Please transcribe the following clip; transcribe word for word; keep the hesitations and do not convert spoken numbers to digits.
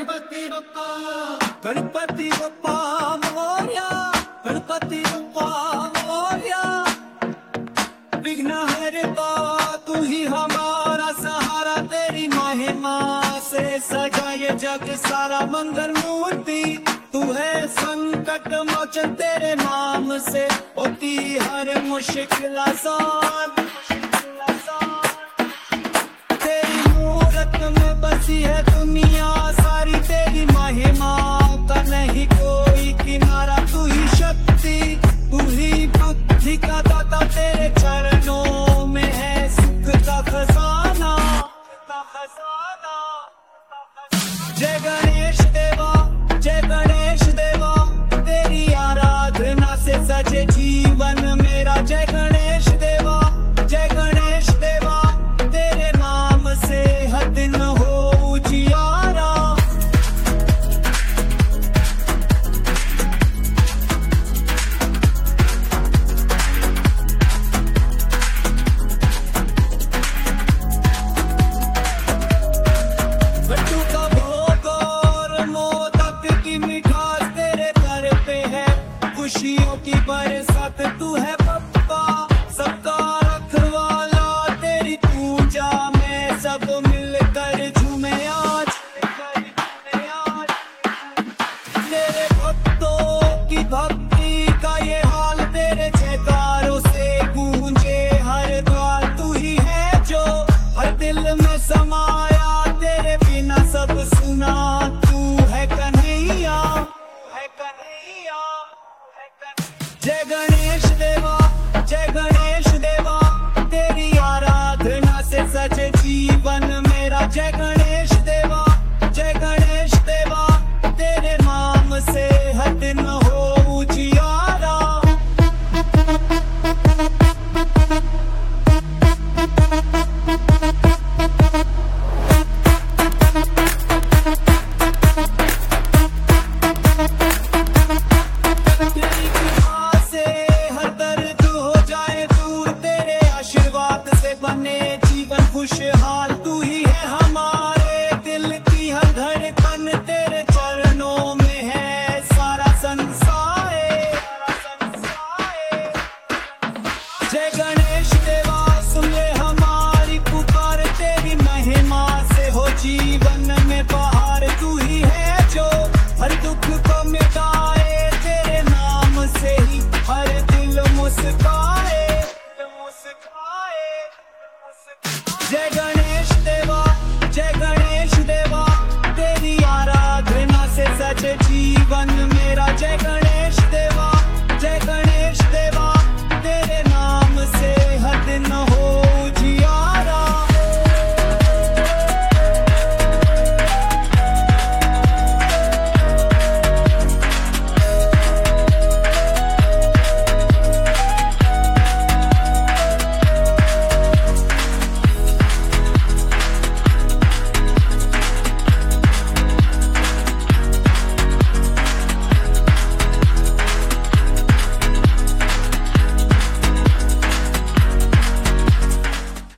गणपति बप्पा गणपति बप्पा मोरया, गणपति बप्पा मोरया। विघ्नहर्ता तू ही हमारा सहारा, तेरी महिमा से सजा ये जग सारा। मंगल मूर्ति तू है संकट मोचन, तेरे नाम से होती हर मुश्किल आसान। तेरी मूरत में बसी है दुनिया सारी, तेरी महिमा का नहीं कोई किनारा। तू ही शक्ति तू ही बुद्धि का दाता, तेरे चरणों में है सुख का खजाना। जय गणेश देवा, जय गणेश देवा, तेरी आराधना से सजे जीवन मेरा। जय गणेश देवा, जय गणेश देवा, तेरे नाम से हर दिन हो उजियारा। लड्डू का भोग और मोदक की मिठास तेरे दर पे है, खुशियों की बरसात तू है बप्पा सबका रखवाला। तेरी पूजा में सब मिलकर झूमे आज, तेरे भक्तों की भक्ति का ये हाल, तेरे जयकारों से गूंजे हर द्वार। तू ही है जो हर दिल में समाया, तेरे बिना सब सुना। तू है कन्हैया, है कन्हैया, है कन्हैया। जय गणेश देवा, जय गणेश देवा, तेरी आराधना से सजे जीवन मेरा। जय गणेश देवा, जय गणेश देवा, तेरे नाम से हर दिन हो उजियारा। तेरी कृपा से हर दर्द हो जाए दूर, तेरे आशीर्वाद से बने जीवन खुशहाल। तू ही